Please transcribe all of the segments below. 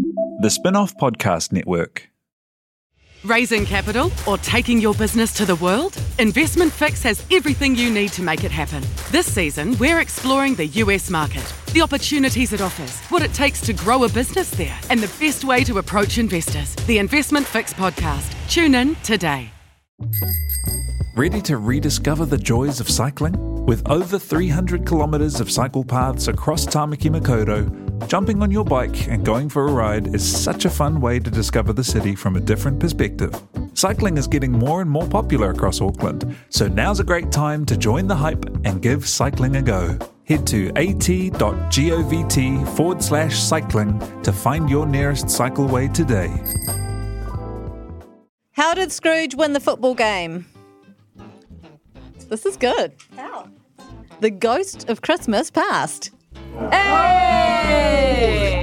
The Spin-Off Podcast Network. Raising capital or taking your business to the world? Investment Fix has everything you need to make it happen. This season, we're exploring the US market, the opportunities it offers, what it takes to grow a business there, and the best way to approach investors. The Investment Fix podcast. Tune in today. Ready to rediscover the joys of cycling? With over 300 kilometres of cycle paths across Tamaki Makaurau, jumping on your bike and going for a ride is such a fun way to discover the city from a different perspective. Cycling is getting more and more popular across Auckland, so now's a great time to join the hype and give cycling a go. Head to at.govt/cycling to find your nearest cycleway today. How did Scrooge win the football game? This is good. How? The ghost of Christmas past. Hey!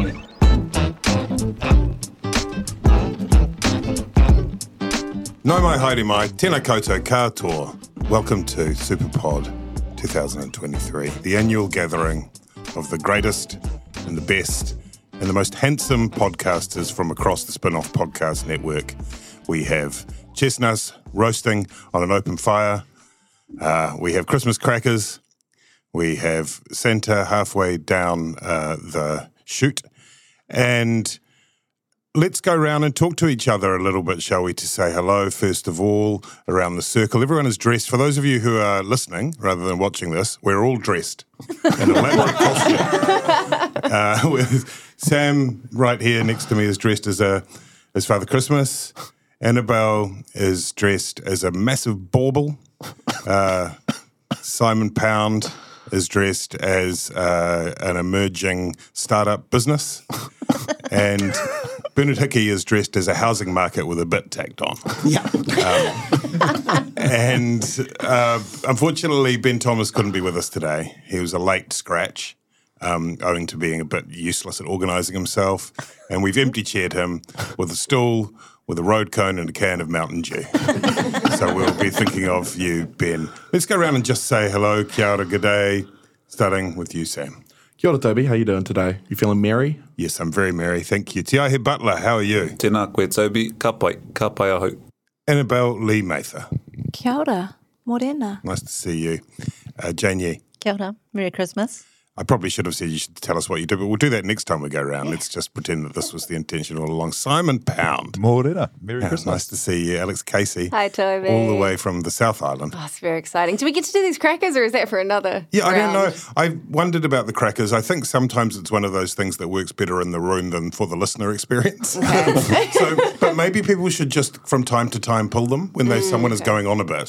Nau mai haere mai, tēnā koutou katoa. Welcome to Superpod 2023, the annual gathering of the greatest and the best and the most handsome podcasters from across the Spin-Off Podcast Network. We have chestnuts roasting on an open fire. We have Christmas crackers. We have Santa halfway down the chute. And let's go around and talk to each other a little bit, shall we, to say hello, first of all, around the circle. Everyone is dressed. For those of you who are listening, rather than watching this, we're all dressed in elaborate costume. With Sam right here next to me is dressed as Father Christmas. Annabelle is dressed as a massive bauble. Simon Pound is dressed as an emerging startup business. And Bernard Hickey is dressed as a housing market with a bit tacked on. Yeah. Unfortunately, Ben Thomas couldn't be with us today. He was a late scratch, owing to being a bit useless at organising himself. And we've empty-chaired him with a stool, with a road cone and a can of Mountain Dew. So we'll be thinking of you, Ben. Let's go around and just say hello, kia ora, good day, starting with you, Sam. Kia ora, Toby. How you doing today? You feeling merry? Yes, I'm very merry, thank you. Te Aihe Butler, how are you? Tēnā koe, Toby. Ka pai ahau. Annabelle Lee Mather. Kia ora, morena. Nice to see you. Jane Yee. Kia ora. Merry Christmas. I probably should have said you should tell us what you do, but we'll do that next time we go around. Let's just pretend that this was the intention all along. Simon Pound. Morena. Merry Christmas. Nice to see you. Alex Casey. Hi, Toby. All the way from the South Island. Oh, it's very exciting. Do we get to do these crackers or is that for another Yeah, round? I don't know. I wondered about the crackers. I think sometimes it's one of those things that works better in the room than for the listener experience. Okay. But maybe people should just from time to time pull them when someone is going on a bit.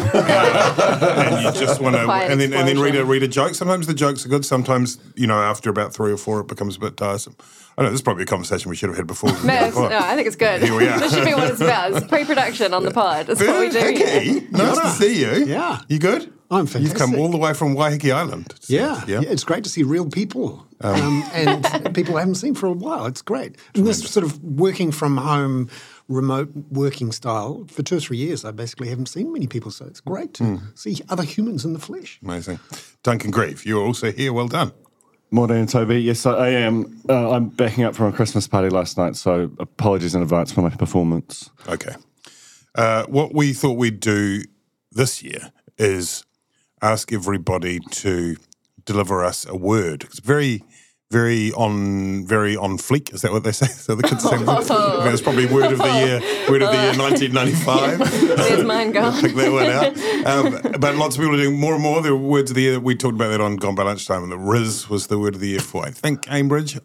And you just want to, and then read a joke. Sometimes the jokes are good. Sometimes, after about 3 or 4, it becomes a bit tiresome. I know this is probably a conversation we should have had before. No, I think it's good. Here we are. This should be what it's about. It's pre-production on the pod. That's what we do here. Nice to see you. Yeah. You good? I'm fantastic. You've come all the way from Waiheke Island. Yeah, it's great to see real people and people I haven't seen for a while. It's great. And this sort of working from home, remote working style, for 2 or 3 years, I basically haven't seen many people, so it's great to see other humans in the flesh. Amazing. Duncan Grieve, you're also here. Well done. Morning, Toby. Yes, I am. I'm backing up from a Christmas party last night, so apologies in advance for my performance. Okay. What we thought we'd do this year is ask everybody to deliver us a word. It's very on fleek. Is that what they say? So the kids say that's probably word of the year 1995. There's mine gone. Pick that one out. But lots of people are doing more and more. There were words of the year. We talked about that on Gone by Lunchtime, and the Riz was the word of the year for, I think, Cambridge.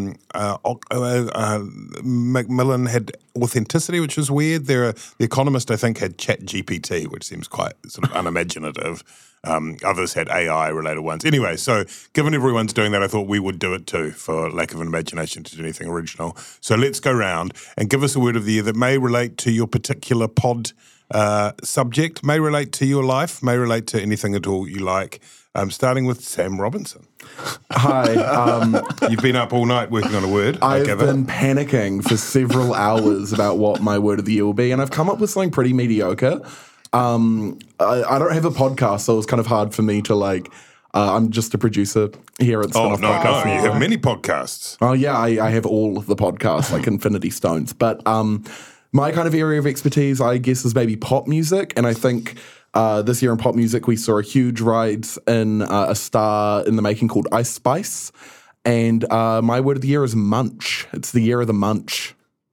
Macmillan had authenticity, which was weird. The Economist, I think, had Chat GPT, which seems quite sort of unimaginative. Others had AI-related ones. Anyway, so given everyone's doing that, I thought we would do it too, for lack of an imagination to do anything original. So let's go round and give us a word of the year that may relate to your particular pod subject, may relate to your life, may relate to anything at all you like. Starting with Sam Robinson. Hi. You've been up all night working on a word. I've been panicking for several hours about what my word of the year will be, and I've come up with something pretty mediocre. I don't have a podcast, so it was kind of hard for me to I'm just a producer here at Spin-Off Podcast. You have many podcasts. Oh, yeah, I have all of the podcasts, like Infinity Stones. But my kind of area of expertise, I guess, is maybe pop music. And I think this year in pop music, we saw a huge rise in a star in the making called Ice Spice. And my word of the year is munch. It's the year of the munch.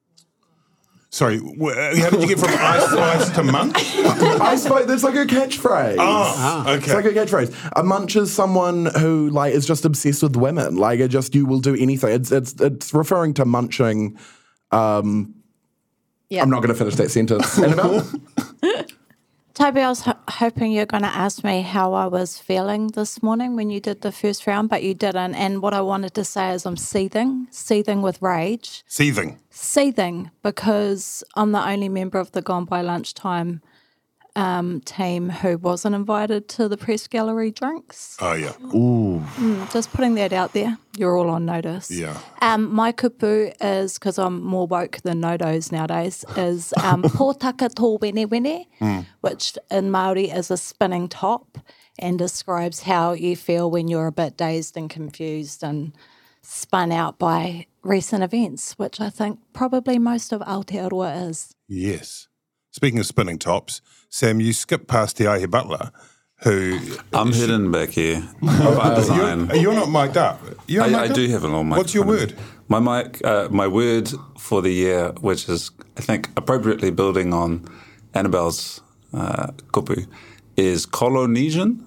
Sorry, how did you get from Ice Spice to munch? Ice Spice, there's like a catchphrase. Okay. It's like a catchphrase. A munch is someone who like is just obsessed with women. Like you will do anything. It's referring to munching. I'm not going to finish that sentence. Annabelle? Toby, I was hoping you're going to ask me how I was feeling this morning when you did the first round, but you didn't. And what I wanted to say is I'm seething with rage. Seething, because I'm the only member of the Gone By Lunchtime team who wasn't invited to the press gallery drinks. Oh, yeah. Ooh. Just putting that out there. You're all on notice. Yeah. My kupu is, because I'm more woke than no-dos nowadays, is pōtaka tō wene wene, which in Māori is a spinning top and describes how you feel when you're a bit dazed and confused and spun out by recent events, which I think probably most of Aotearoa is. Yes. Speaking of spinning tops, Sam, you skipped past Te Aihe Butler, who... I'm hidden back here by design. You're not mic'd up. I do have a little mic. What's your word? My word for the year, which is, I think, appropriately building on Annabelle's kupu, is Polynesian.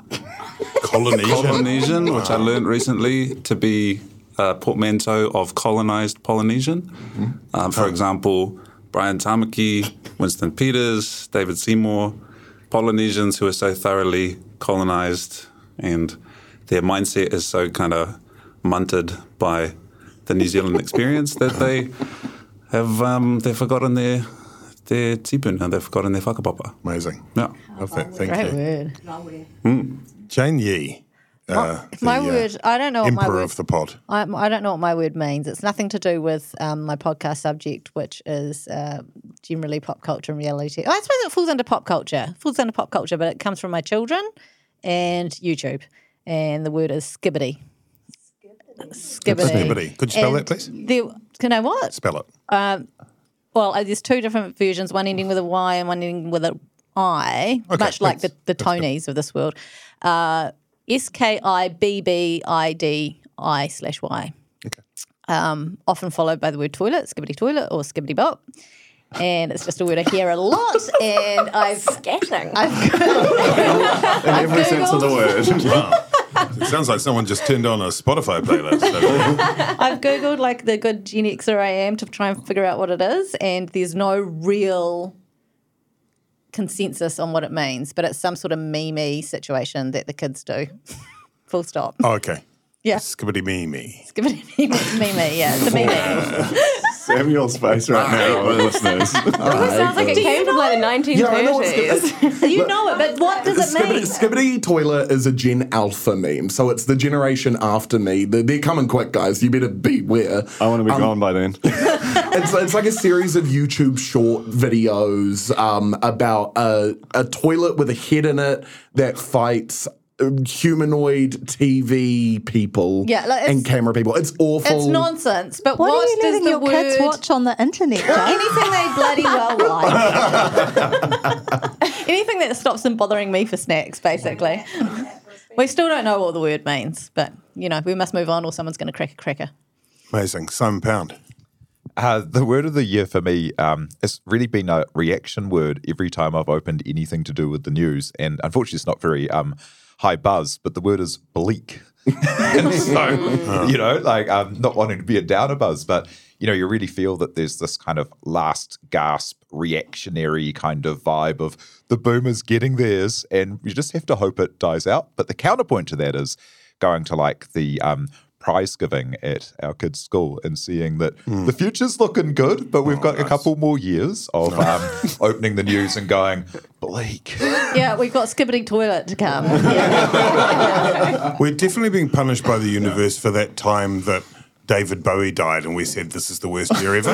Polynesian, which I learned recently to be a portmanteau of colonised Polynesian. Mm-hmm. For example, Brian Tamaki, Winston Peters, David Seymour, Polynesians who are so thoroughly colonised and their mindset is so kind of munted by the New Zealand experience that they have they've forgotten their tipuna, they've forgotten their whakapapa. Amazing. Yeah. Love that. Thank Great you. word. Jane Yee. My word, I don't know what my Emperor word of the pod. I don't know what my word means. It's nothing to do with my podcast subject, which is generally pop culture and reality. I suppose it falls under pop culture. But it comes from my children and YouTube. And the word is skibbity. Skibbity. Could you spell that, please? Can I what? Spell it. Well, there's two different versions, one ending with a Y and one ending with an I, much like the Tonys of this world. SKIBBIDI/Y. Okay. Often followed by the word toilet, skibbity toilet or skibbity bop. And it's just a word I hear a lot. And I've Scatting. In every sense of the word. Wow. It sounds like someone just turned on a Spotify playlist. I've Googled like the good Gen Xer I am to try and figure out what it is. And there's no real consensus on what it means, but it's some sort of meme situation that the kids do. Full stop. Oh, okay. Yeah. Skibbity meme. Skibbity meme, yeah. It's a meme. Samuel's face right now, listeners. It sounds like it came from like the 1930s. Yeah, I know what You know it, but what does it mean? Skibbity toilet is a Gen Alpha meme, so it's the generation after me. They're coming quick, guys. You better beware. I want to be gone by then. It's like a series of YouTube short videos about a toilet with a head in it that fights humanoid TV people and camera people. It's awful. It's nonsense. But What are you does letting the your word... kids watch on the internet, Jane? Anything they bloody well like. Anything that stops them bothering me for snacks, basically. We still don't know what the word means, but, we must move on or someone's going to crack a cracker. Amazing. Simon Pound. The word of the year for me has really been a reaction word every time I've opened anything to do with the news. And unfortunately, it's not very high buzz, but the word is bleak. And so, not wanting to be a downer buzz, but, you really feel that there's this kind of last gasp reactionary kind of vibe of the boomers getting theirs, and you just have to hope it dies out. But the counterpoint to that is going to like the prize giving at our kids' school and seeing that the future's looking good, but we've got a couple more years of opening the news and going, bleak. Yeah, we've got skibbity toilet to come. We're definitely being punished by the universe for that time that David Bowie died and we said this is the worst year ever.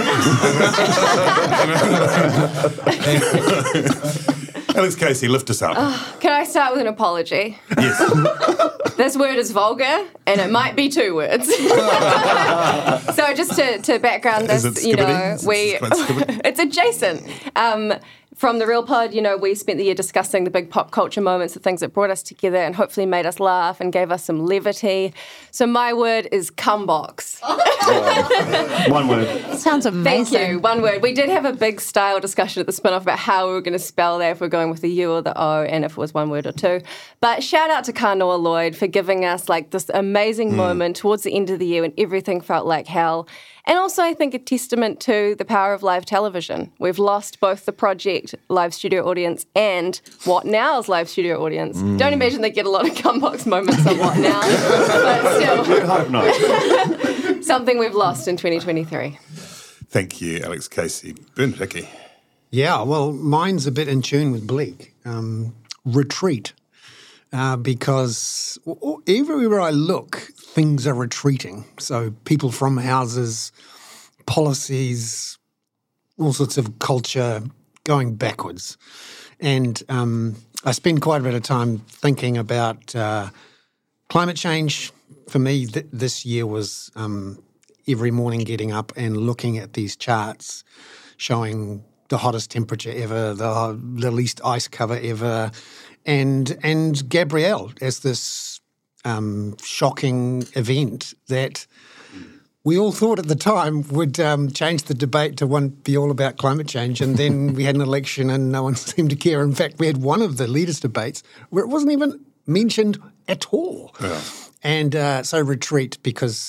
Alex Casey, lift us up. Can I start with an apology? Yes. This word is vulgar, and it might be 2 words. So just to background this, it's adjacent. From the Real Pod, we spent the year discussing the big pop culture moments, the things that brought us together and hopefully made us laugh and gave us some levity. So my word is cumbox. One word. Sounds amazing. Thank you. One word. We did have a big style discussion at the spin-off about how we were going to spell that, if we're going with the U or the O, and if it was 1 word or 2. But shout out to Kanoa Lloyd for giving us this amazing moment towards the end of the year when everything felt like hell. And also, I think, a testament to the power of live television. We've lost both the Project live studio audience and What Now's live studio audience. Don't imagine they get a lot of cumbox moments on What Now, but still. I hope not. Something we've lost in 2023. Thank you, Alex Casey. Bernard Hickey. Yeah, well, mine's a bit in tune with Bleak. Retreat. Because everywhere I look, things are retreating. So people from houses, policies, all sorts of culture going backwards. And I spend quite a bit of time thinking about climate change. For me, this year was every morning getting up and looking at these charts showing the hottest temperature ever, the least ice cover ever, and Gabrielle as this shocking event that we all thought at the time would change the debate to be all about climate change, and then we had an election and no one seemed to care. In fact, we had one of the leaders' debates where it wasn't even mentioned at all. Yeah. And so retreat, because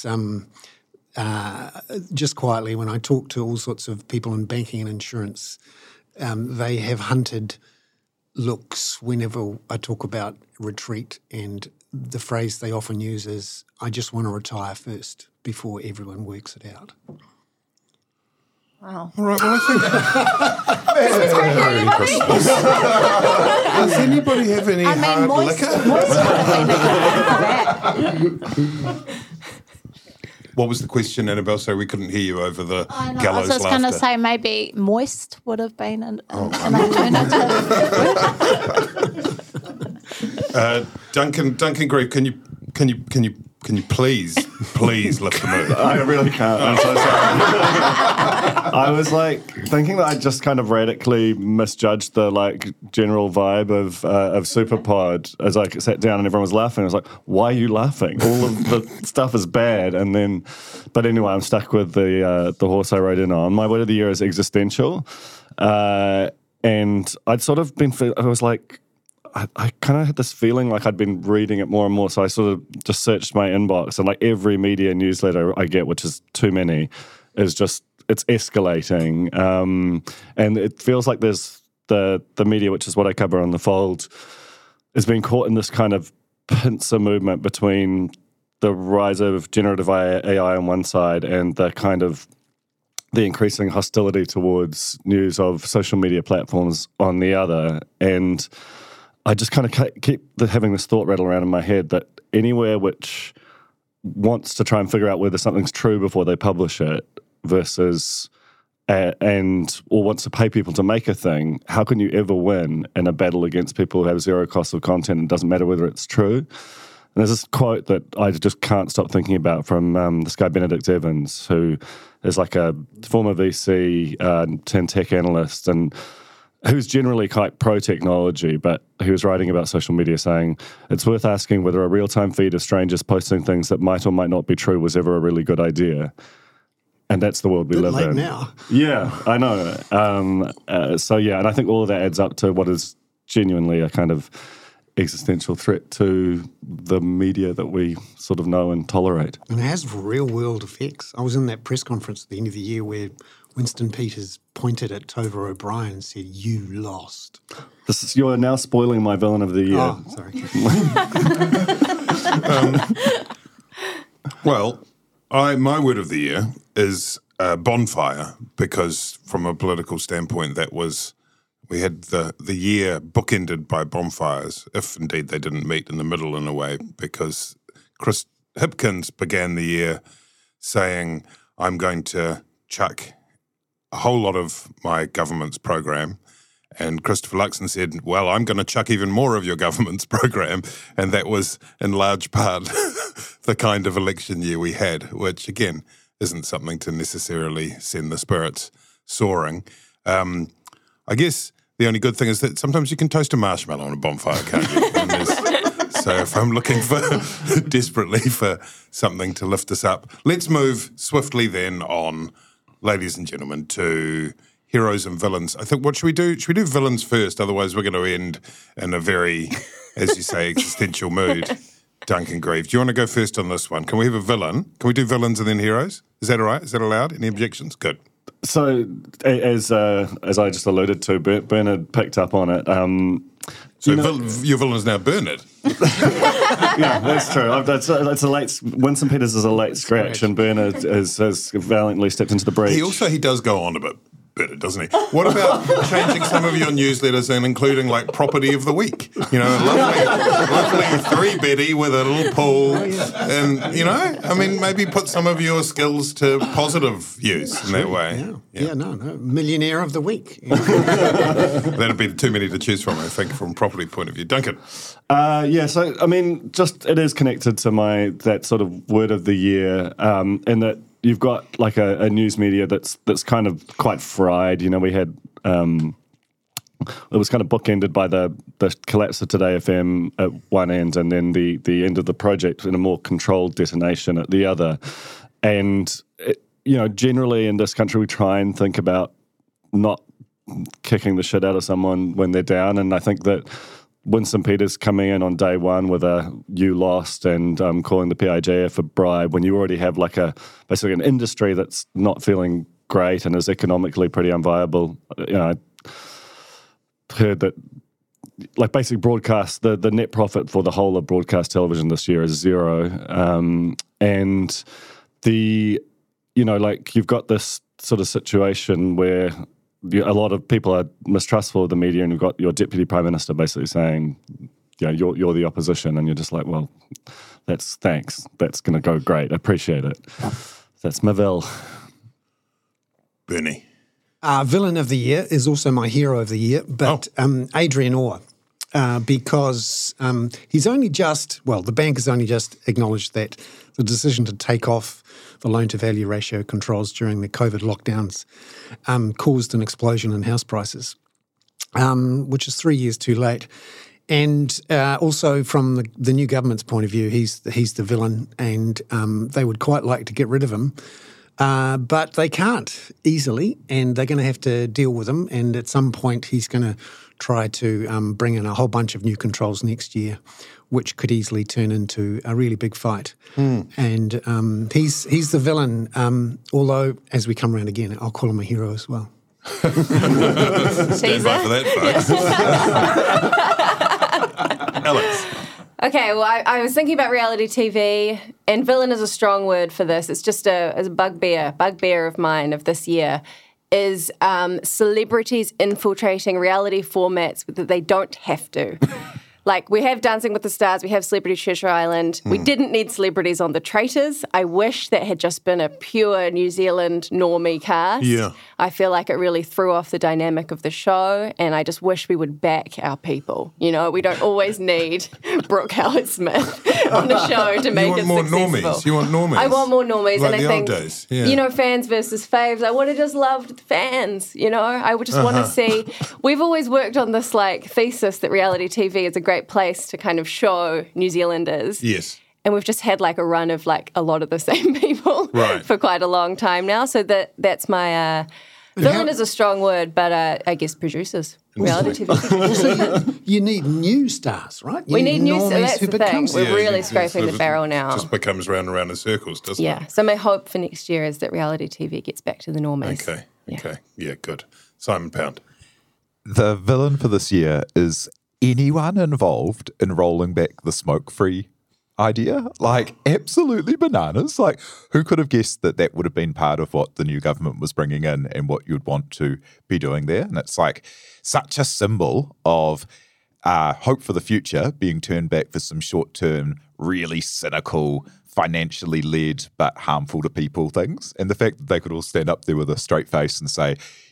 just quietly, when I talk to all sorts of people in banking and insurance, they have hunted looks whenever I talk about retreat, and the phrase they often use is, I just want to retire first before everyone works it out. Wow. All right, well, I think Merry Christmas. Does anybody have any hard liquor? What was the question, Annabelle? So we couldn't hear you over the gallows laughter. I was just going to say maybe moist would have been an alternative. Duncan Grieve, can you please lift the mood? I really can't. I'm so sorry. I was thinking that I just kind of radically misjudged the general vibe of Superpod as I sat down and everyone was laughing. I was like, why are you laughing? All of the stuff is bad. But anyway, I'm stuck with the horse I rode in on. My word of the year is existential. And I'd sort of I was like, I kind of had this feeling like I'd been reading it more and more, so I sort of just searched my inbox, and every media newsletter I get, which is too many, is just, it's escalating. And it feels like there's the media, which is what I cover on The Fold, has been caught in this kind of pincer movement between the rise of generative AI on one side and the kind of the increasing hostility towards news of social media platforms on the other. And I just kind of keep having this thought rattle around in my head that anywhere which wants to try and figure out whether something's true before they publish it versus or wants to pay people to make a thing, how can you ever win in a battle against people who have zero cost of content and it doesn't matter whether it's true? And there's this quote that I just can't stop thinking about from this guy, Benedict Evans, who is a former VC turned tech analyst, and who's generally quite pro-technology, but he was writing about social media saying, it's worth asking whether a real-time feed of strangers posting things that might or might not be true was ever a really good idea. And that's the world we live in. Now. Yeah, I know. And I think all of that adds up to what is genuinely a kind of existential threat to the media that we sort of know and tolerate. And it has real-world effects. I was in that press conference at the end of the year where Winston Peters pointed at Tova O'Brien and said, "You lost." You're now spoiling my villain of the year. Oh, sorry. My word of the year is bonfire, because from a political standpoint, we had the year bookended by bonfires, if indeed they didn't meet in the middle in a way, because Chris Hipkins began the year saying, I'm going to chuck a whole lot of my government's program And Christopher Luxon said, well, I'm going to chuck even more of your government's program. And that was in large part the kind of election year we had, which, again, isn't something to necessarily send the spirits soaring. I guess the only good thing is that sometimes you can toast a marshmallow on a bonfire, can't you? So if I'm looking desperately for something to lift us up, let's move swiftly then on, ladies and gentlemen, to heroes and villains. I think, what should we do? Should we do villains first? Otherwise, we're going to end in a very, as you say, existential mood. Duncan Grieve, do you want to go first on this one? Can we have a villain? Can we do villains and then heroes? Is that all right? Is that allowed? Any objections? Good. So, as I just alluded to, Bernard picked up on it. Your villain is now Bernard. Yeah, that's true. That's a late. Winston Peters is a late scratch, and Bernard has valiantly stepped into the breach. He does go on a bit better, doesn't he? What about changing some of your newsletters and including like property of the week? You know, lovely three-beddy with a little pool, and maybe put some of your skills to positive use in that way. Yeah, no, millionaire of the week. That'd be too many to choose from, I think, from property point of view. Duncan. So I mean, just it is connected to that sort of word of the year, in that you've got like a news media that's kind of quite fried. You know, we had it was kind of bookended by the collapse of Today FM at one end, and then the end of the project in a more controlled detonation at the other. And generally in this country, we try and think about not kicking the shit out of someone when they're down, and I think that Winston Peters coming in on day one with a "you lost" and calling the PIJF a bribe when you already have basically an industry that's not feeling great and is economically pretty unviable. I heard that basic broadcast, the net profit for the whole of broadcast television this year is zero, and you've got this sort of situation where a lot of people are mistrustful of the media, and you've got your deputy prime minister basically saying, you're the opposition, and you're just like, well, thanks. That's going to go great. I appreciate it. That's my Vil. Bernie. Villain of the year is also my hero of the year, but Adrian Orr, because the bank has only just acknowledged that the decision to take off the loan-to-value ratio controls during the COVID lockdowns caused an explosion in house prices, which is 3 years too late. And also from the new government's point of view, he's the villain, and they would quite like to get rid of him, but they can't easily, and they're going to have to deal with him. And at some point, he's going to try to bring in a whole bunch of new controls next year, which could easily turn into a really big fight. And he's the villain, although as we come around again, I'll call him a hero as well. Stand by for that, folks. Alex. Okay, well, I was thinking about reality TV, and villain is a strong word for this. It's just a bugbear of mine of this year, is celebrities infiltrating reality formats that they don't have to. Like, we have Dancing with the Stars, we have Celebrity Treasure Island. We didn't need celebrities on The Traitors. I wish that had just been a pure New Zealand normie cast. Yeah. I feel like it really threw off the dynamic of the show, and I just wish we would back our people. You know, we don't always need Brooke Howard-Smith on the show to make it successful. You want normies? I want more normies, like and I think, days. Yeah. fans versus faves. I would have just loved fans, I would just want to see. We've always worked on this, thesis that reality TV is a great place to kind of show New Zealanders. Yes. And we've just had a run of a lot of the same people for quite a long time now. So that's my villain is a strong word, but I guess producers, reality TV. Also, you need new stars, right? We need new stars. That's the thing. We're really scraping the barrel now. Just becomes round and round in circles, doesn't it? Yeah. So my hope for next year is that reality TV gets back to the normies. Okay. Yeah, good. Simon Pound. The villain for this year is anyone involved in rolling back the smoke-free idea. Absolutely bananas. Who could have guessed that would have been part of what the new government was bringing in and what you'd want to be doing there? And it's such a symbol of hope for the future being turned back for some short-term, really cynical, financially led but harmful to people things. And the fact that they could all stand up there with a straight face and say,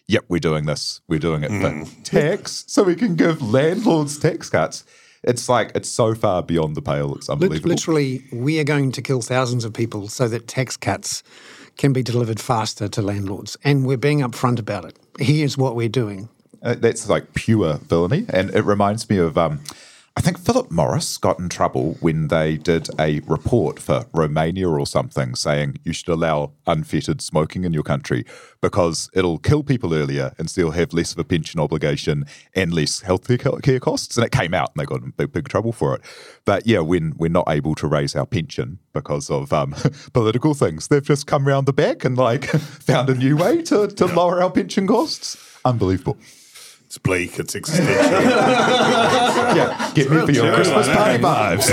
yep, we're doing this. We're doing it for tax, so we can give landlords tax cuts. It's like, it's so far beyond the pale. It's unbelievable. Literally, we are going to kill thousands of people so that tax cuts can be delivered faster to landlords. And we're being upfront about it. Here's what we're doing. That's like pure villainy. And it reminds me of, I think Philip Morris got in trouble when they did a report for Romania or something saying you should allow unfettered smoking in your country because it'll kill people earlier and still have less of a pension obligation and less health care costs. And it came out and they got in big trouble for it. But yeah, when we're not able to raise our pension because of political things, they've just come round the back and like found a new way to lower our pension costs. Unbelievable. It's bleak, it's existential. Yeah, get me for your Christmas party vibes.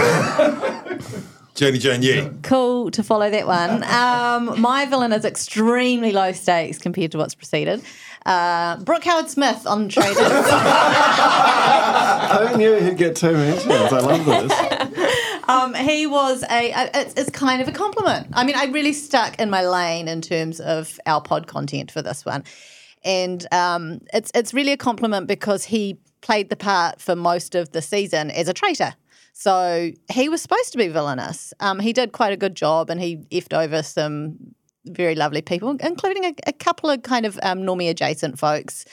Jane Yee. Cool to follow that one. My villain is extremely low stakes compared to what's preceded. Brooke Howard-Smith on Traders. I knew he'd get 2 mentions. I love this. He was it's kind of a compliment. I mean, I really stuck in my lane in terms of our pod content for this one. And it's really a compliment because he played the part for most of the season as a traitor. So he was supposed to be villainous. He did quite a good job and he effed over some very lovely people, including a couple of kind of normie adjacent folks.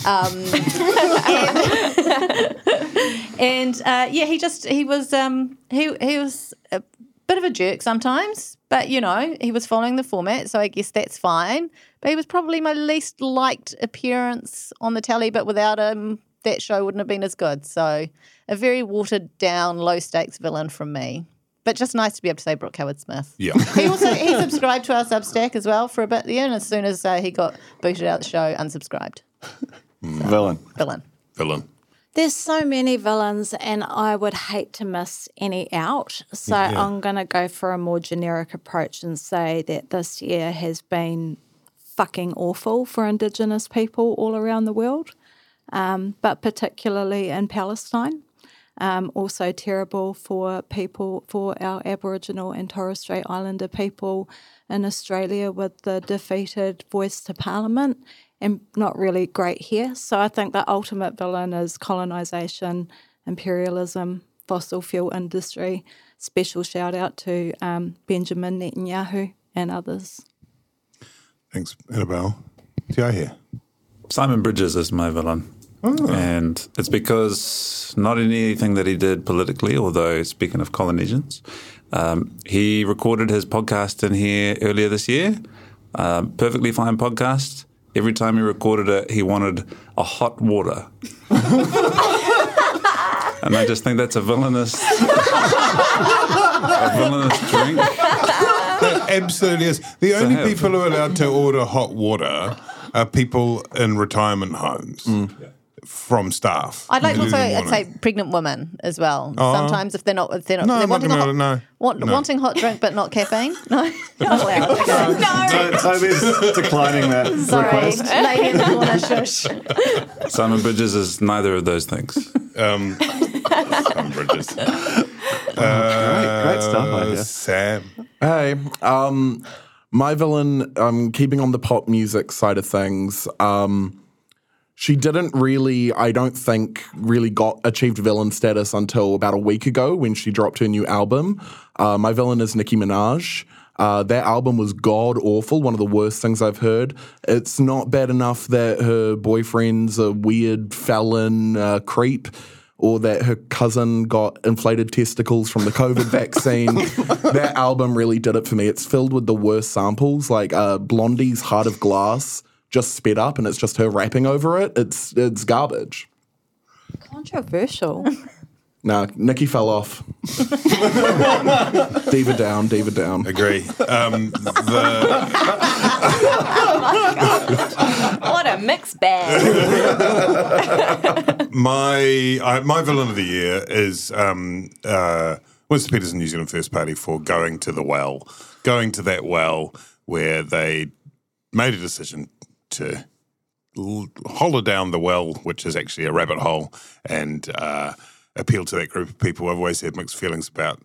He was a bit of a jerk sometimes, but you know, he was following the format, so I guess that's fine. But he was probably my least liked appearance on the telly, but without him, that show wouldn't have been as good. So a very watered down, low stakes villain from me. But just nice to be able to say Brooke Howard-Smith. Yeah. He subscribed to our Substack as well for a bit there, and as soon as he got booted out the show, unsubscribed. Villain. There's so many villains, and I would hate to miss any out. So I'm going to go for a more generic approach and say that this year has been fucking awful for Indigenous people all around the world, but particularly in Palestine. Also terrible for our Aboriginal and Torres Strait Islander people in Australia with the defeated voice to Parliament, and not really great here. So I think the ultimate villain is colonisation, imperialism, fossil fuel industry. Special shout out to Benjamin Netanyahu and others. Thanks, Annabelle. Tia here. Simon Bridges is my villain. Oh. And it's because not in anything that he did politically, although speaking of Polynesians, he recorded his podcast in here earlier this year. Perfectly fine podcast. Every time he recorded it, he wanted a hot water. And I just think that's a villainous drink. That absolutely is. The only people who are allowed to order hot water are people in retirement homes from staff. I'd like to also say pregnant women as well. Sometimes if they're wanting hot drink but not caffeine. No, not allowed. Okay. No, Toby's declining that request. Lady in the corner, shush. Simon Bridges is neither of those things. Simon Bridges. Great stuff, idea. Sam. Hey, my villain, keeping on the pop music side of things, she didn't really, I don't think, really achieved villain status until about a week ago when she dropped her new album. My villain is Nicki Minaj. That album was god-awful, one of the worst things I've heard. It's not bad enough that her boyfriend's a weird felon creep, or that her cousin got inflated testicles from the COVID vaccine. That album really did it for me. It's filled with the worst samples, like Blondie's Heart of Glass just sped up and it's just her rapping over it. It's garbage. Controversial. Nah, Nicki fell off. Diva down. Agree. What a mixed bag. My villain of the year is Winston Peters and New Zealand First Party for going to that well where they made a decision to hollow down the well, which is actually a rabbit hole, and appeal to that group of people. I've always had mixed feelings about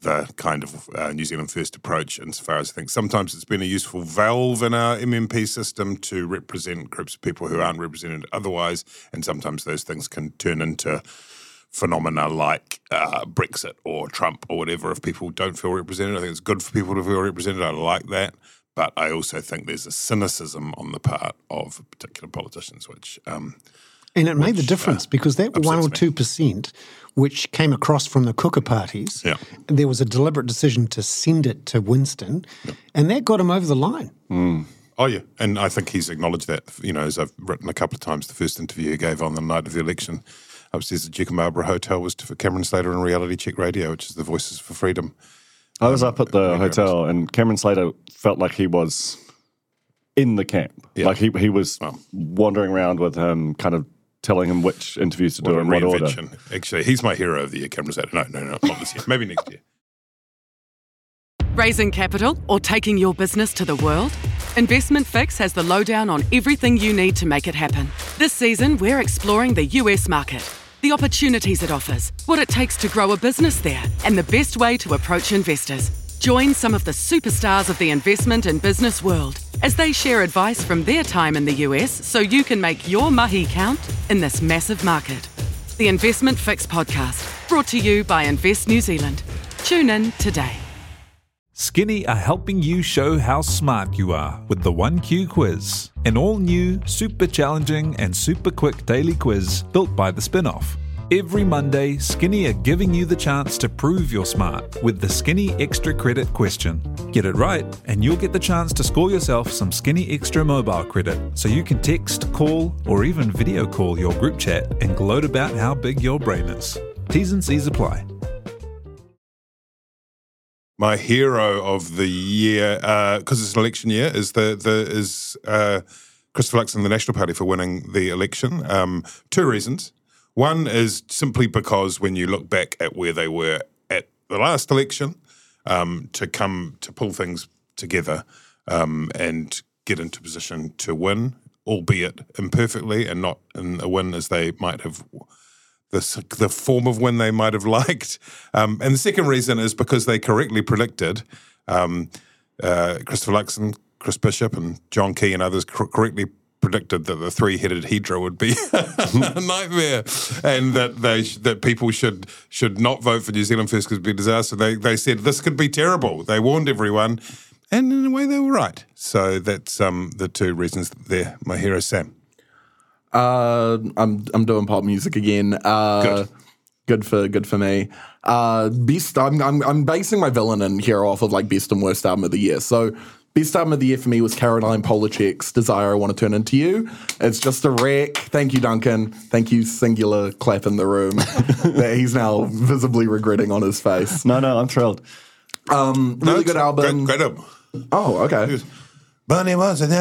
the kind of New Zealand First approach, insofar as I think sometimes it's been a useful valve in our MMP system to represent groups of people who aren't represented otherwise, and sometimes those things can turn into phenomena like Brexit or Trump or whatever if people don't feel represented. I think it's good for people to feel represented. I like that. But I also think there's a cynicism on the part of particular politicians, which... and it made the difference because that 1 or 2%, which came across from the cooker parties, there was a deliberate decision to send it to Winston, and that got him over the line. Oh, yeah. And I think he's acknowledged that, as I've written a couple of times, the first interview he gave on the night of the election upstairs at Jukamabra Hotel was for Cameron Slater and Reality Check Radio, which is the Voices for Freedom. I was up at the hotel, and Cameron Slater felt like he was in the camp. Yeah. Like he was wandering around with him, kind of telling him which interviews to do in what order. Actually, he's my hero of the year, Cameron Slater. No, not this year. Maybe next year. Raising capital or taking your business to the world? Investment Fix has the lowdown on everything you need to make it happen. This season, we're exploring the US market, the opportunities it offers, what it takes to grow a business there, and the best way to approach investors. Join some of the superstars of the investment and business world as they share advice from their time in the US so you can make your mahi count in this massive market. The Investment Fix podcast, brought to you by Invest New Zealand. Tune in today. Skinny are helping you show how smart you are with the 1Q quiz, an all-new, super challenging and super quick daily quiz built by the Spin-Off. Every Monday, Skinny are giving you the chance to prove you're smart with the Skinny Extra Credit question. Get it right, and you'll get the chance to score yourself some Skinny Extra mobile credit so you can text, call, or even video call your group chat and gloat about how big your brain is. T's and C's apply. My hero of the year, because it's an election year, is Christopher Luxon, the National Party, for winning the election. 2 reasons. One is simply because when you look back at where they were at the last election, to pull things together and get into position to win, albeit imperfectly and not in a win as they might have, the form of win they might have liked. And the second reason is because they correctly predicted, Christopher Luxon, Chris Bishop and John Key and others correctly predicted that the 3-headed Hydra would be a nightmare, and that people should not vote for New Zealand First because it would be a disaster. They said this could be terrible. They warned everyone, and in a way they were right. So that's the 2 reasons there. My hero, Sam. I'm doing pop music again. Good for me. Best. I'm basing my villain in here off of like best and worst album of the year. So best album of the year for me was Caroline Polachek's Desire I Want to Turn Into You. It's just a wreck. Thank you, Duncan. Thank you, singular clap in the room that he's now visibly regretting on his face. No, I'm thrilled. Really good album. Great album. Oh, okay. Bunny was a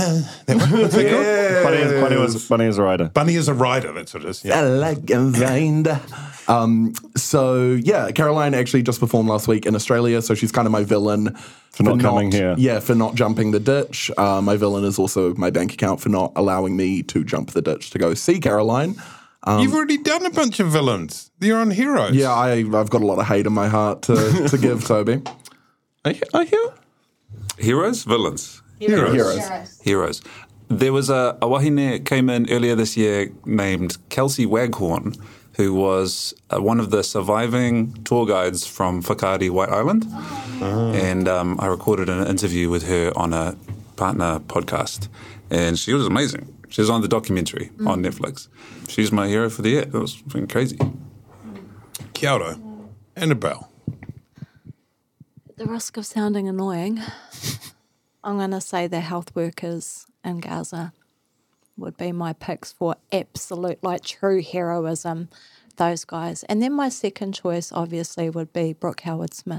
Bunny is a rider. Bunny is a rider. That's what it is. Yeah. I like a rider. So yeah, Caroline actually just performed last week in Australia, so she's kind of my villain for not coming here. Yeah, for not jumping the ditch. My villain is also my bank account for not allowing me to jump the ditch to go see Caroline. You've already done a bunch of villains. You're on Heroes. Yeah, I've got a lot of hate in my heart to give, Toby. Are you? Heroes? Villains? Heroes. There was a wahine came in earlier this year named Kelsey Waghorn, who was one of the surviving tour guides from Whakaari White Island. And I recorded an interview with her on a partner podcast. And she was amazing. She was on the documentary on Netflix. She's my hero for the year. That was crazy. Kia ora. Annabelle. At the risk of sounding annoying, I'm going to say the health workers in Gaza would be my picks for absolute, like, true heroism, those guys. And then my second choice, obviously, would be Brooke Howard-Smith.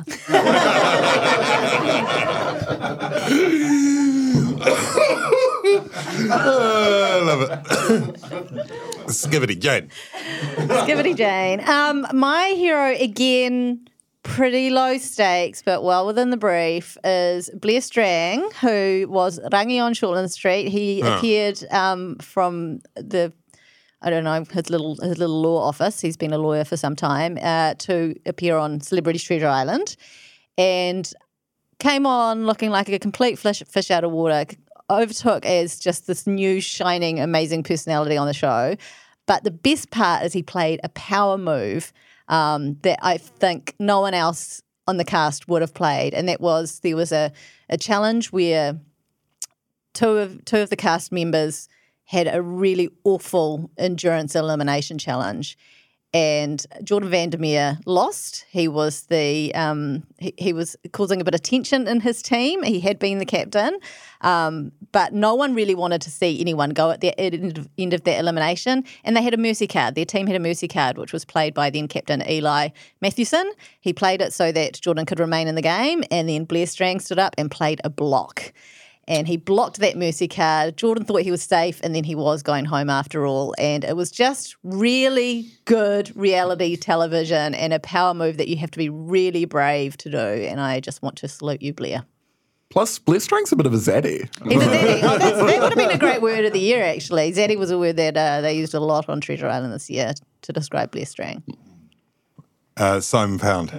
I love it. Skivety Jane. Skivety Jane. My hero, again, pretty low stakes, but well within the brief, is Blair Strang, who was Rangi on Shortland Street. He appeared from the I don't know, his little law office. He's been a lawyer for some time, to appear on Celebrity Treasure Island, and came on looking like a complete fish out of water. Overtook as just this new, shining, amazing personality on the show. But the best part is he played a power move that I think no one else on the cast would have played, and that was there was a challenge where two of the cast members had a really awful endurance elimination challenge, and Jordan Vandermeer lost. He was he was causing a bit of tension in his team. He had been the captain, but no one really wanted to see anyone go at the end of that elimination. And they had a mercy card. Their team had a mercy card, which was played by then captain Eli Mathewson. He played it so that Jordan could remain in the game, and then Blair Strang stood up and played a block. And he blocked that mercy card. Jordan thought he was safe, and then he was going home after all. And it was just really good reality television and a power move that you have to be really brave to do. And I just want to salute you, Blair. Plus, Blair Strang's a bit of a zaddy. He's a zaddy. Oh, that would have been a great word of the year, actually. Zaddy was a word that they used a lot on Treasure Island this year to describe Blair Strang. Simon Pound.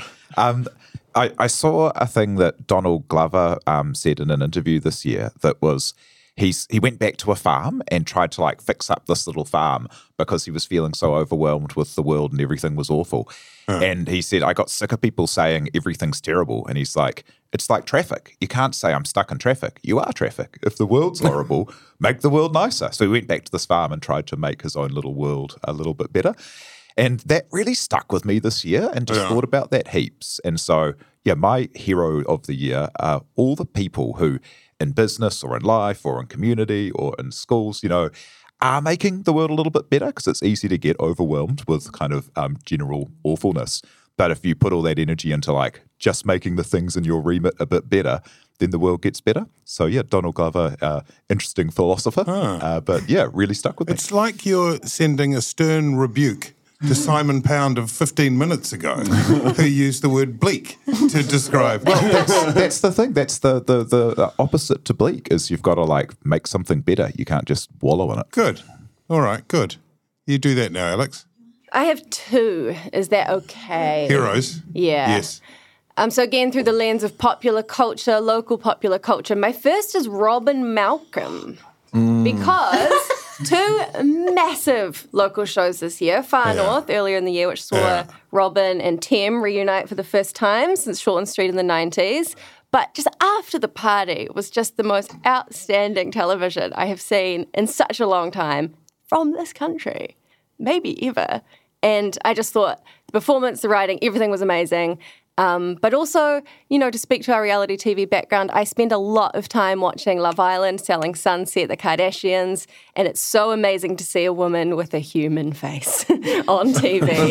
I saw a thing that Donald Glover said in an interview this year that was he went back to a farm and tried to fix up this little farm because he was feeling so overwhelmed with the world and everything was awful. And he said, I got sick of people saying everything's terrible. And he's like, it's like traffic. You can't say I'm stuck in traffic. You are traffic. If the world's horrible, make the world nicer. So he went back to this farm and tried to make his own little world a little bit better. And that really stuck with me this year and just thought about that heaps. And so, my hero of the year are all the people who in business or in life or in community or in schools, are making the world a little bit better, because it's easy to get overwhelmed with kind of general awfulness. But if you put all that energy into just making the things in your remit a bit better, then the world gets better. So Donald Glover, interesting philosopher, but really stuck with me. It's like you're sending a stern rebuke to Simon Pound of 15 minutes ago, who used the word bleak to describe. Well, that's the thing. That's the opposite to bleak, is you've got to make something better. You can't just wallow in it. Good. All right, good. You do that now, Alex. I have two. Is that okay? Heroes? Yeah. Yes. So again, through the lens of popular culture, local popular culture, my first is Robin Malcolm. Because two massive local shows this year. Far North earlier in the year, which saw Robin and Tem reunite for the first time since Shortland Street in the 90s. But just after the party was just the most outstanding television I have seen in such a long time from this country, maybe ever. And I just thought the performance, the writing, everything was amazing. But also, to speak to our reality TV background, I spend a lot of time watching Love Island, Selling Sunset, The Kardashians, and it's so amazing to see a woman with a human face on TV.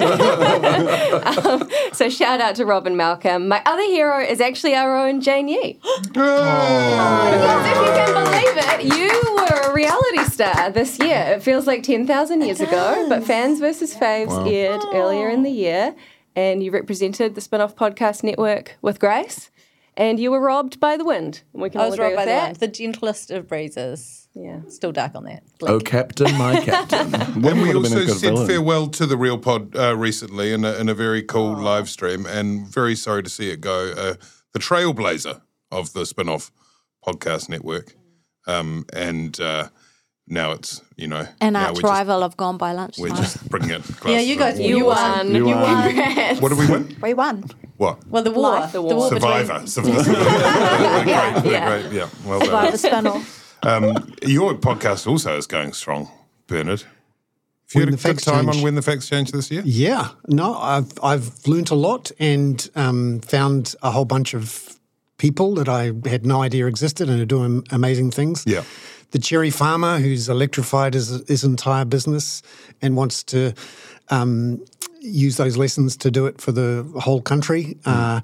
So shout out to Robin Malcolm. My other hero is actually our own Jane Yee. Because if you can believe it, you were a reality star this year. It feels like 10,000 years ago, but Fans vs. Faves aired earlier in the year. And you represented the Spin-Off Podcast Network with grace, and you were robbed by the wind. And we can all agree with that. I was robbed by the wind. The gentlest of breezes. Yeah, still dark on that. Blink. Oh, Captain, my Captain. And we also said farewell to the Real Pod recently in a very cool live stream, and very sorry to see it go. The trailblazer of the Spin-Off Podcast Network. Now it's, an arch rival of Gone by Lunchtime. We're just bringing it closer. Yeah, you guys, you won. You won. What did we win? We won. What? Well, the war. The war. Survivor. Great. Yeah, well done. Survivor Spin-Off. Your podcast also is going strong, Bernard. Have you had a good time on When the Facts Change this year? Yeah. No, I've learnt a lot and found a whole bunch of people that I had no idea existed and are doing amazing things. Yeah. The cherry farmer who's electrified his entire business and wants to use those lessons to do it for the whole country.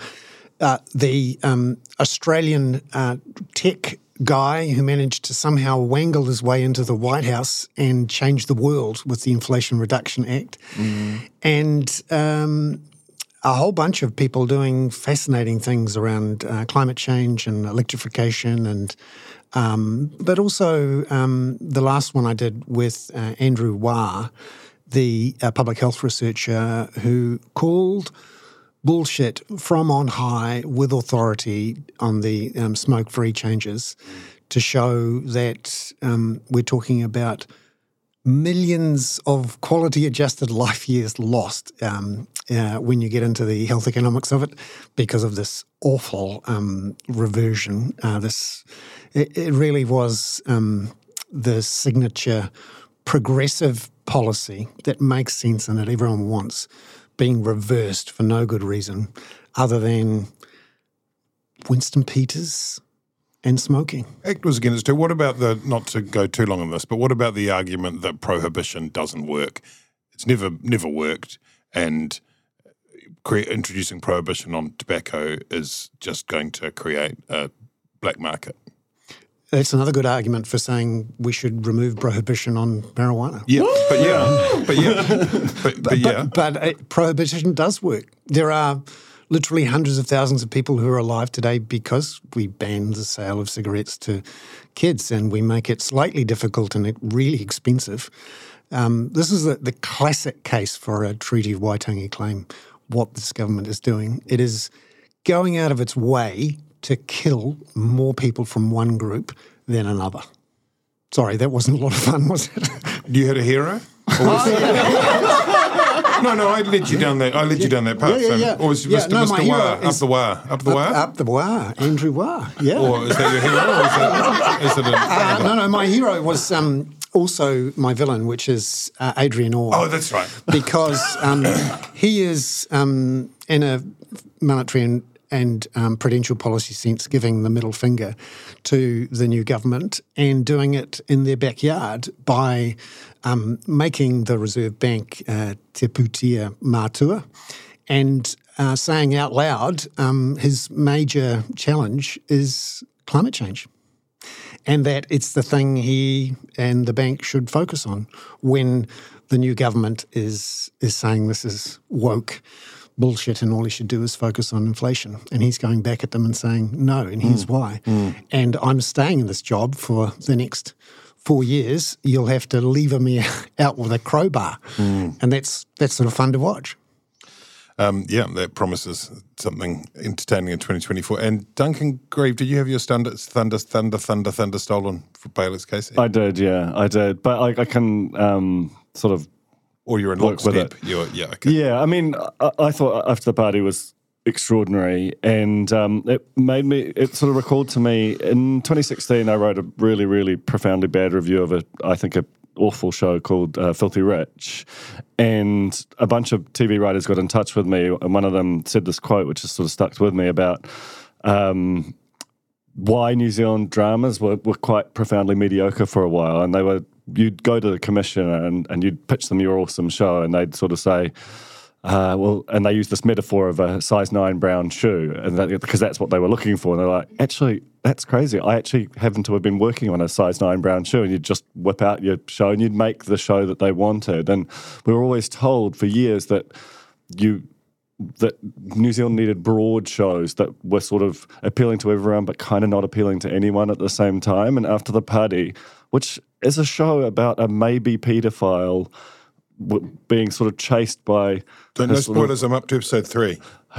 The Australian tech guy who managed to somehow wangle his way into the White House and change the world with the Inflation Reduction Act. And a whole bunch of people doing fascinating things around climate change and electrification, and but also the last one I did with Andrew Wah, the public health researcher, who called bullshit from on high with authority on the smoke-free changes to show that we're talking about millions of quality-adjusted life years lost when you get into the health economics of it because of this awful reversion. It really was the signature progressive policy that makes sense and that everyone wants being reversed for no good reason other than Winston Peters and smoking. ACT was against it. What about not to go too long on this, but what about the argument that prohibition doesn't work? It's never worked, and introducing prohibition on tobacco is just going to create a black market. That's another good argument for saying we should remove prohibition on marijuana. Yeah, but prohibition does work. There are literally hundreds of thousands of people who are alive today because we banned the sale of cigarettes to kids, and we make it slightly difficult and really expensive. This is the classic case for a Treaty of Waitangi claim, what this government is doing. It is going out of its way to kill more people from one group than another. Sorry, that wasn't a lot of fun, was it? You had a hero? No, I led you down that. I led you down that path. Yeah. Or was Mr. Wah up the Wah? Up the Wah, Andrew Wah. Yeah. Or is that your hero? Or is it no. My hero was also my villain, which is Adrian Orr. Oh, that's right. Because he is in a monetary and prudential policy sense giving the middle finger to the new government and doing it in their backyard by making the Reserve Bank te putia mātua and saying out loud his major challenge is climate change, and that it's the thing he and the bank should focus on when the new government is saying this is woke bullshit and all he should do is focus on inflation. And he's going back at them and saying, no, and here's why. And I'm staying in this job for the next 4 years. You'll have to lever me out with a crowbar. And that's sort of fun to watch. That promises something entertaining in 2024. And Duncan Grieve, did you have your thunder stolen for Bayless Casey? I did, yeah, I did. But I can sort of... Or you're in lockstep. Okay. Yeah, I mean, I thought After the Party was extraordinary, and it sort of recalled to me, in 2016 I wrote a really, really profoundly bad review of an awful show called Filthy Rich, and a bunch of TV writers got in touch with me, and one of them said this quote which has sort of stuck with me about why New Zealand dramas were quite profoundly mediocre for a while, and you'd go to the commissioner and you'd pitch them your awesome show, and they'd sort of say, and they use this metaphor of a size 9 brown shoe, and because that's what they were looking for. And they're like, actually, that's crazy. I actually happen to have been working on a size 9 brown shoe, and you'd just whip out your show and you'd make the show that they wanted. And we were always told for years that New Zealand needed broad shows that were sort of appealing to everyone but kind of not appealing to anyone at the same time. And After the Party, which is a show about a maybe paedophile being sort of chased by... No spoilers, I'm up to episode 3.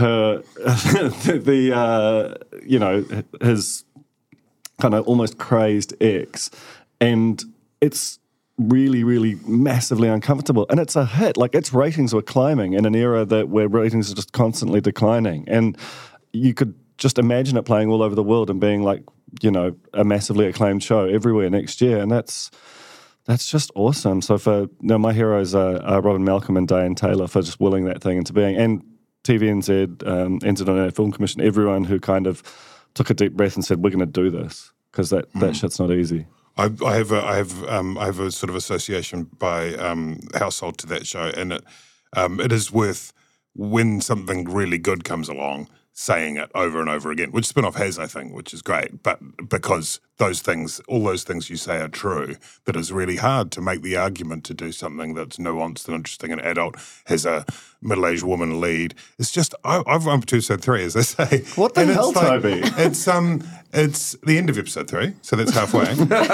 His kind of almost crazed ex. And it's really, really massively uncomfortable. And it's a hit. Like, its ratings were climbing in an era where ratings are just constantly declining. And you could just imagine it playing all over the world and being like, a massively acclaimed show everywhere next year. And that's just awesome. So my heroes are Robin Malcolm and Diane Taylor for just willing that thing into being. And TVNZ, NZ Film Commission, everyone who kind of took a deep breath and said, we're going to do this, because that shit's not easy. I have a sort of association by household to that show, and it is worth, when something really good comes along, saying it over and over again, which Spinoff has, I think, which is great. But because all those things you say are true, that it's really hard to make the argument to do something that's nuanced and interesting. An adult has a middle-aged woman lead. It's just, I've run up to episode 3, as they say. What the hell, Toby? It's the end of episode 3, so that's halfway.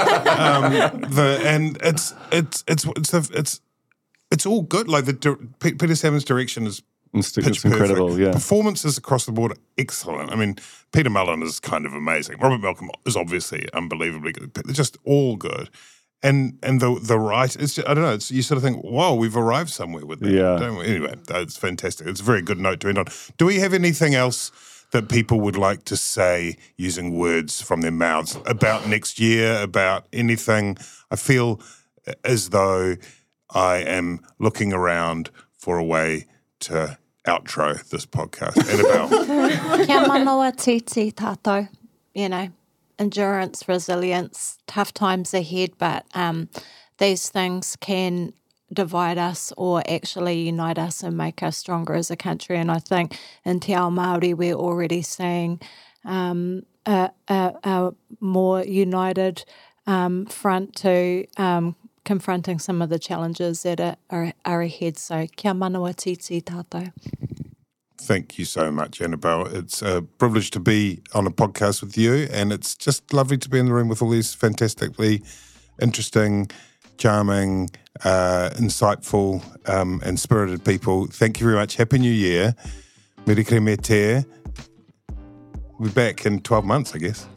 It's all good. Like Peter Salmon's direction is pitch incredible. perfect. Yeah, Performances across the board are excellent. I mean, Peter Mullen is kind of amazing. Robert Malcolm is obviously unbelievably good. They're just all good. And the right, it's just, I don't know. You sort of think, wow, we've arrived somewhere with that. Yeah. Don't we? Anyway, it's fantastic. It's a very good note to end on. Do we have anything else that people would like to say using words from their mouths about next year, about anything? I feel as though I am looking around for a way to outro this podcast. Annabelle. Kia manawa titi tātou. You know, endurance, resilience, tough times ahead, but these things can divide us or actually unite us and make us stronger as a country. And I think in Te Ao Māori, we're already seeing a more united front to confronting some of the challenges that are ahead. So kia manawa titi tātou. Thank you so much, Annabelle. It's a privilege to be on a podcast with you, and it's just lovely to be in the room with all these fantastically interesting, charming, insightful, and spirited people. Thank you very much. Happy New Year. Merikere me te. We'll be back in 12 months, I guess.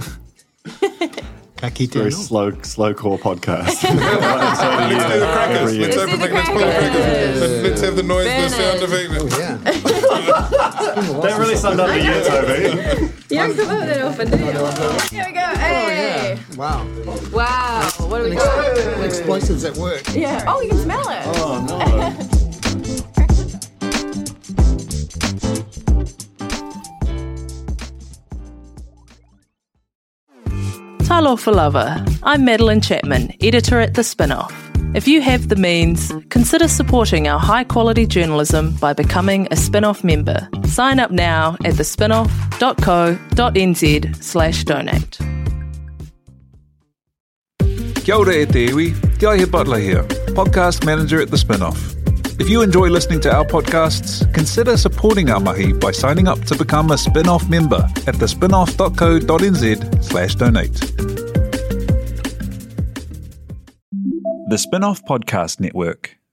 Very slow core podcast. Let's do the crackers. Let's open the crackers. Let's have the noise, the sound of it. Oh, yeah. That really summed up the year, Toby. You don't come up that often, do you? Here we go. Hey. Wow. Wow. What do we got? Explosives at work. Yeah. Oh, you can smell it. Oh, no. Talofa lover, I'm Madeline Chapman, editor at The Spinoff. If you have the means, consider supporting our high-quality journalism by becoming a Spinoff member. Sign up now at thespinoff.co.nz/donate. Kia ora e te iwi, Te Aihe Butler here, podcast manager at The Spinoff. If you enjoy listening to our podcasts, consider supporting our mahi by signing up to become a Spinoff member at thespinoff.co.nz/donate. The Spinoff Podcast Network.